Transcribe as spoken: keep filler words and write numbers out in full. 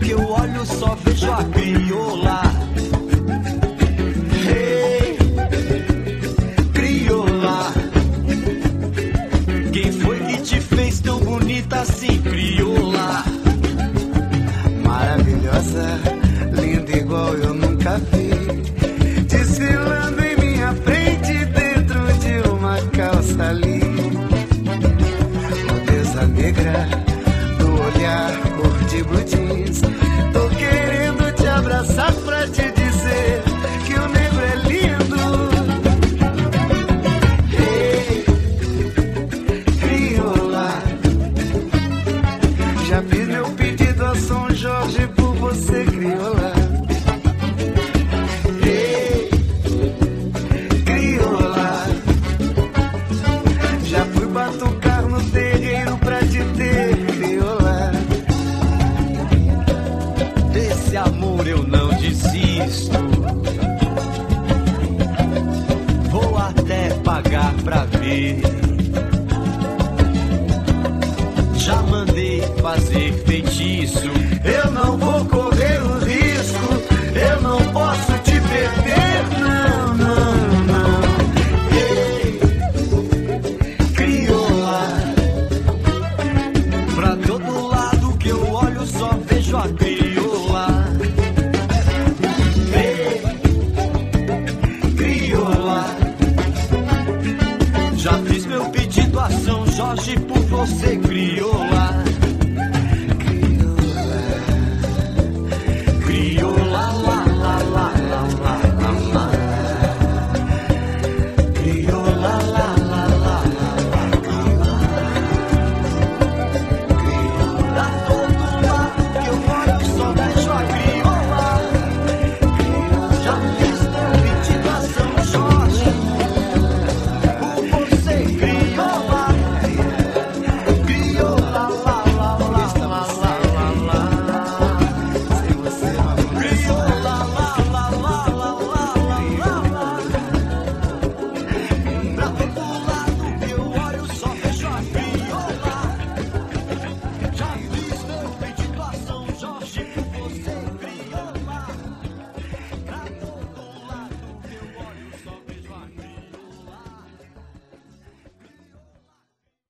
que eu olho só vejo a crioula. Ei, crioula, quem foi que te fez tão bonita assim, crioula? Maravilhosa, linda igual eu nunca vi, desfilando em minha frente dentro de uma calça ali. Modesa negra, do olhar cor de blue jeans, tô querendo te abraçar pra te dizer que o negro é lindo. Ei, crioula, já fiz meu pedido a São Jorge por você, crioula. Ei, crioula, já fui batucar no terreiro pra te ter, crioula. Desse amor eu não desisto, vou até pagar pra ver. Já mandei fazer feitiço, Eu não vou correr o risco, eu não posso te perder, não, não, não. Ei, crioula, pra todo lado que eu olho só vejo a crioula. ei, crioula, Já fiz meu pedido a São Jorge por você, crioula.